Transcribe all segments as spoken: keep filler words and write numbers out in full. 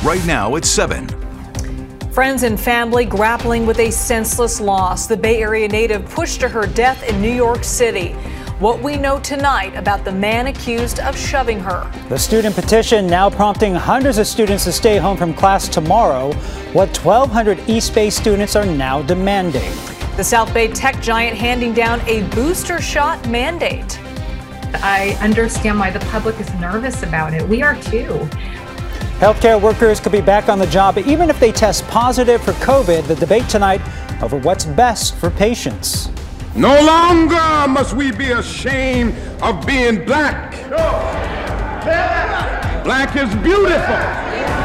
right now at seven. Friends and family grappling with a senseless loss. The Bay Area native pushed to her death in New York City. What we know tonight about the man accused of shoving her. The student petition now prompting hundreds of students to stay home from class tomorrow. What twelve hundred East Bay students are now demanding. The South Bay tech giant handing down a booster shot mandate. I understand why the public is nervous about it. We are too. Healthcare workers could be back on the job even if they test positive for COVID. The debate tonight over what's best for patients. No longer must we be ashamed of being black. Black is beautiful.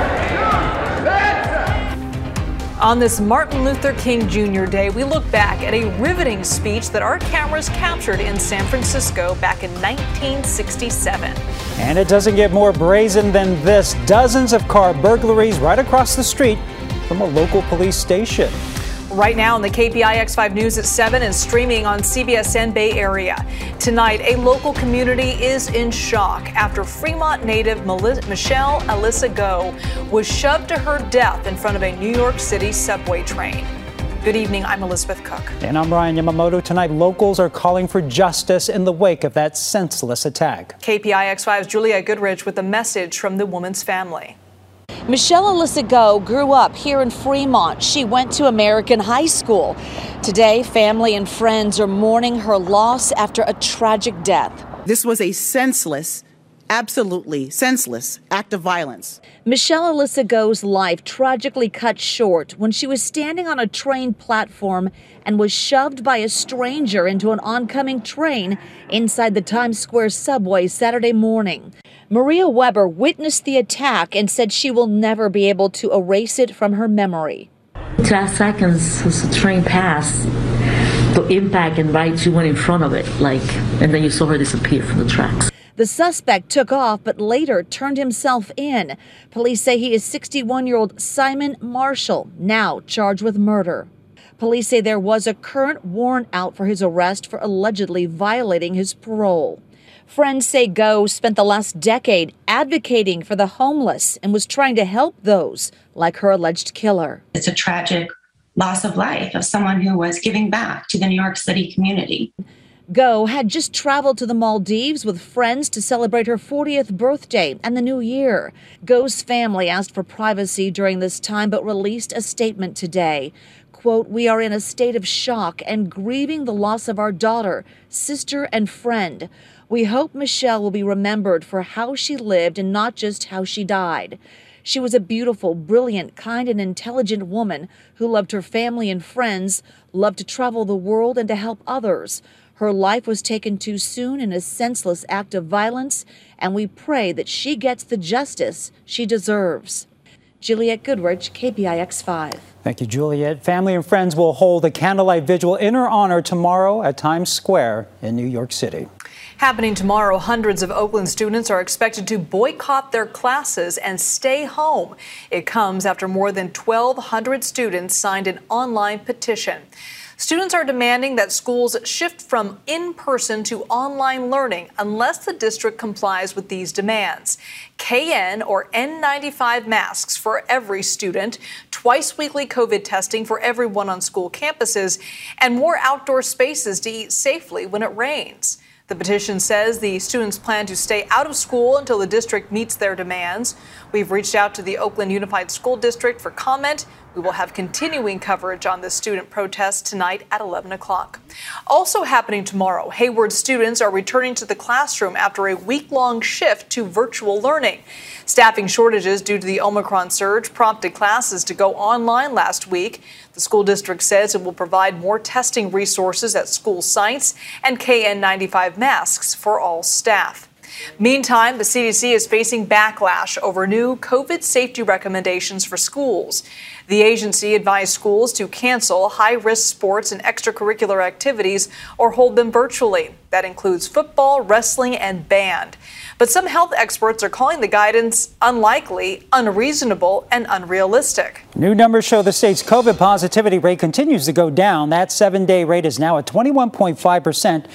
On this Martin Luther King Junior Day, we look back at a riveting speech that our cameras captured in San Francisco back in nineteen sixty-seven. And it doesn't get more brazen than this. Dozens of car burglaries right across the street from a local police station. Right now on the K P I X five News at seven and streaming on C B S N Bay Area. Tonight, a local community is in shock after Fremont native Michelle Alyssa Go was shoved to her death in front of a New York City subway train. Good evening, I'm Elizabeth Cook. And I'm Ryan Yamamoto. Tonight, locals are calling for justice in the wake of that senseless attack. K P I X five's Juliette Goodrich with a message from the woman's family. Michelle Alyssa Go grew up here in Fremont. She went to American High School. Today, family and friends are mourning her loss after a tragic death. This was a senseless, absolutely senseless act of violence. Michelle Alyssa Go's life tragically cut short when she was standing on a train platform and was shoved by a stranger into an oncoming train inside the Times Square subway Saturday morning. Maria Weber witnessed the attack and said she will never be able to erase it from her memory. Ten seconds as the train passed, the impact and right she went in front of it, like, and then you saw her disappear from the tracks. The suspect took off but later turned himself in. Police say he is sixty-one-year-old Simon Marshall, now charged with murder. Police say there was a current warrant out for his arrest for allegedly violating his parole. Friends say Go spent the last decade advocating for the homeless and was trying to help those like her alleged killer. It's a tragic loss of life of someone who was giving back to the New York City community. Go had just traveled to the Maldives with friends to celebrate her fortieth birthday and the new year. Go's family asked for privacy during this time but released a statement today. Quote, "We are in a state of shock and grieving the loss of our daughter, sister, and friend. We hope Michelle will be remembered for how she lived and not just how she died. She was a beautiful, brilliant, kind, and intelligent woman who loved her family and friends, loved to travel the world and to help others. Her life was taken too soon in a senseless act of violence, and we pray that she gets the justice she deserves." Juliette Goodrich, K P I X five. Thank you, Juliette. Family and friends will hold a candlelight vigil in her honor tomorrow at Times Square in New York City. Happening tomorrow, hundreds of Oakland students are expected to boycott their classes and stay home. It comes after more than twelve hundred students signed an online petition. Students are demanding that schools shift from in-person to online learning unless the district complies with these demands. K N or N ninety-five masks for every student, twice weekly COVID testing for everyone on school campuses, and more outdoor spaces to eat safely when it rains. The petition says the students plan to stay out of school until the district meets their demands. We've reached out to the Oakland Unified School District for comment. We will have continuing coverage on the student protest tonight at eleven o'clock. Also happening tomorrow, Hayward students are returning to the classroom after a week-long shift to virtual learning. Staffing shortages due to the Omicron surge prompted classes to go online last week. The school district says it will provide more testing resources at school sites and K N ninety-five masks for all staff. Meantime, the C D C is facing backlash over new COVID safety recommendations for schools. The agency advised schools to cancel high-risk sports and extracurricular activities or hold them virtually. That includes football, wrestling, and band. But some health experts are calling the guidance unlikely, unreasonable, and unrealistic. New numbers show the state's COVID positivity rate continues to go down. That seven-day rate is now at twenty-one point five percent.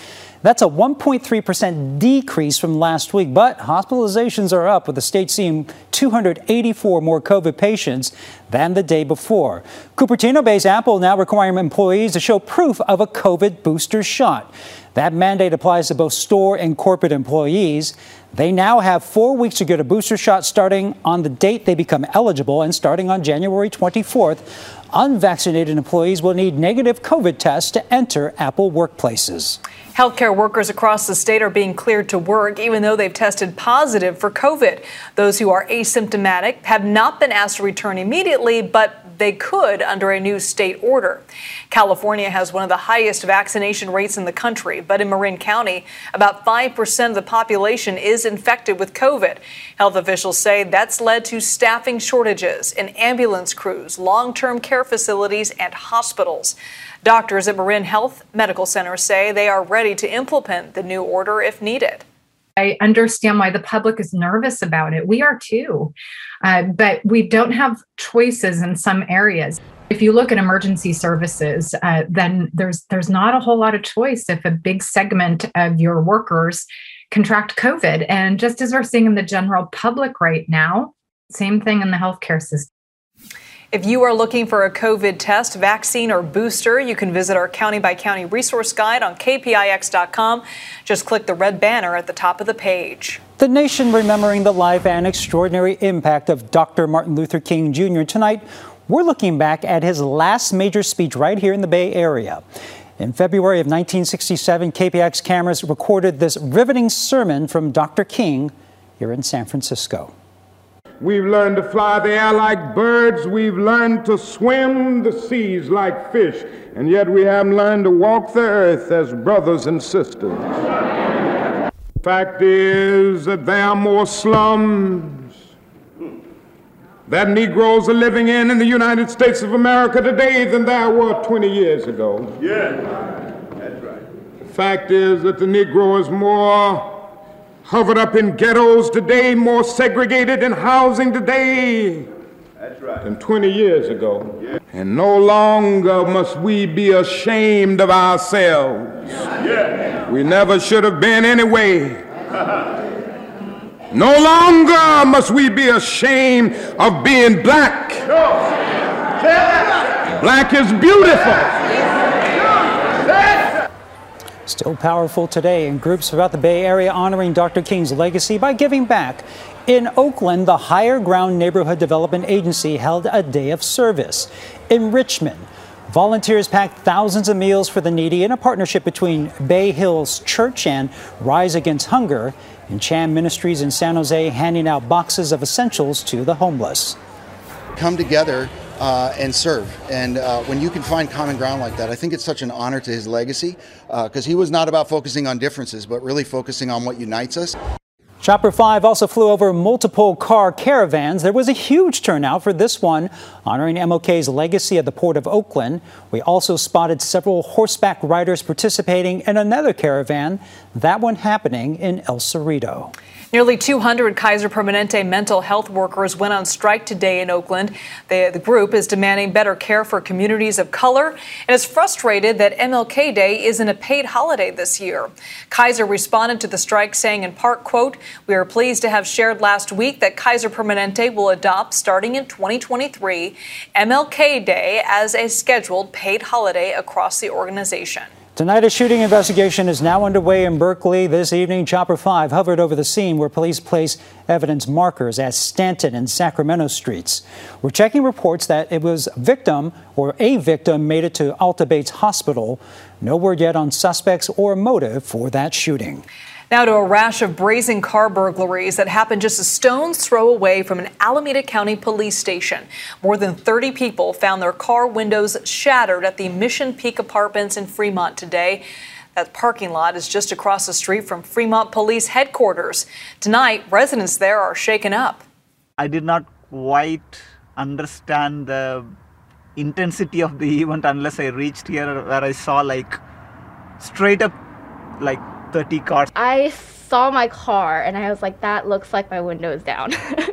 That's a one point three percent decrease from last week, but hospitalizations are up, with the state seeing two hundred eighty-four more COVID patients than the day before. Cupertino-based Apple now requiring employees to show proof of a COVID booster shot. That mandate applies to both store and corporate employees. They now have four weeks to get a booster shot starting on the date they become eligible, and starting on January twenty-fourth, unvaccinated employees will need negative COVID tests to enter Apple workplaces. Healthcare workers across the state are being cleared to work even though they've tested positive for COVID. Those who are asymptomatic have not been asked to return immediately, but they could under a new state order. California has one of the highest vaccination rates in the country, but in Marin County, about five percent of the population is infected with COVID. Health officials say that's led to staffing shortages in ambulance crews, long-term care facilities, and hospitals. Doctors at Marin Health Medical Center say they are ready to implement the new order if needed. I understand why the public is nervous about it. We are too. Uh, but we don't have choices in some areas. If you look at emergency services, uh, then there's there's not a whole lot of choice if a big segment of your workers contract COVID. And just as we're seeing in the general public right now, same thing in the healthcare system. If you are looking for a COVID test, vaccine, or booster, you can visit our county-by-county resource guide on K P I X dot com. Just click the red banner at the top of the page. The nation remembering the life and extraordinary impact of Doctor Martin Luther King Junior Tonight, we're looking back at his last major speech right here in the Bay Area. In February of nineteen sixty-seven, K P I X cameras recorded this riveting sermon from Doctor King here in San Francisco. We've learned to fly the air like birds. We've learned to swim the seas like fish. And yet we haven't learned to walk the earth as brothers and sisters. Fact is that there are more slums that Negroes are living in in the United States of America today than there were twenty years ago. Yeah, that's right. The fact is that the Negro is more hovered up in ghettos today, more segregated in housing today That's right. than twenty years ago. Yeah. And no longer must we be ashamed of ourselves. Yeah. We never should have been anyway. No longer must we be ashamed of being black. No. Black is beautiful. Still powerful today, in groups throughout the Bay Area honoring Doctor King's legacy by giving back. In Oakland, the Higher Ground Neighborhood Development Agency held a day of service. In Richmond, volunteers packed thousands of meals for the needy in a partnership between Bay Hills Church and Rise Against Hunger. And Chan Ministries in San Jose handing out boxes of essentials to the homeless. Come together Uh, and serve. And uh, when you can find common ground like that, I think it's such an honor to his legacy, because uh, he was not about focusing on differences, but really focusing on what unites us. Chopper five also flew over multiple car caravans. There was a huge turnout for this one, honoring M L K's legacy at the Port of Oakland. We also spotted several horseback riders participating in another caravan, that one happening in El Cerrito. Nearly two hundred Kaiser Permanente mental health workers went on strike today in Oakland. They, the group is demanding better care for communities of color and is frustrated that M L K Day isn't a paid holiday this year. Kaiser responded to the strike saying in part, quote, "We are pleased to have shared last week that Kaiser Permanente will adopt, starting in twenty twenty-three, M L K Day as a scheduled paid holiday across the organization." Tonight, a shooting investigation is now underway in Berkeley. This evening, Chopper five hovered over the scene where police place evidence markers at Stanton and Sacramento streets. We're checking reports that it was a victim or a victim made it to Alta Bates Hospital. No word yet on suspects or motive for that shooting. Now to a rash of brazen car burglaries that happened just a stone's throw away from an Alameda County police station. More than thirty people found their car windows shattered at the Mission Peak Apartments in Fremont today. That parking lot is just across the street from Fremont Police Headquarters. Tonight, residents there are shaken up. I did not quite understand the intensity of the event unless I reached here, where I saw like straight up like thirty cars. I saw my car and I was like, that looks like my window's down.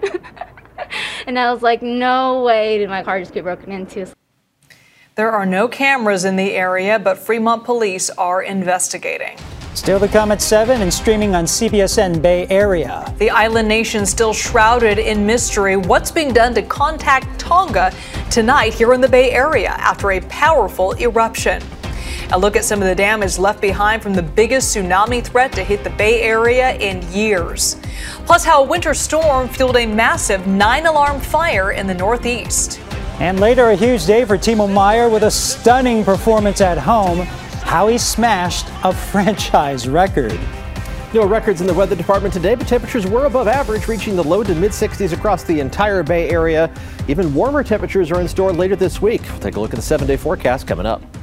And I was like, no way did my car just get broken into. There are no cameras in the area, but Fremont police are investigating. Still to come at seven and streaming on C B S N Bay Area. The island nation still shrouded in mystery. What's being done to contact Tonga tonight here in the Bay Area after a powerful eruption? A look at some of the damage left behind from the biggest tsunami threat to hit the Bay Area in years. Plus, how a winter storm fueled a massive nine-alarm fire in the Northeast. And later, a huge day for Timo Meyer with a stunning performance at home. How he smashed a franchise record. No records in the weather department today, but temperatures were above average, reaching the low to mid sixties across the entire Bay Area. Even warmer temperatures are in store later this week. We'll take a look at the seven-day forecast coming up.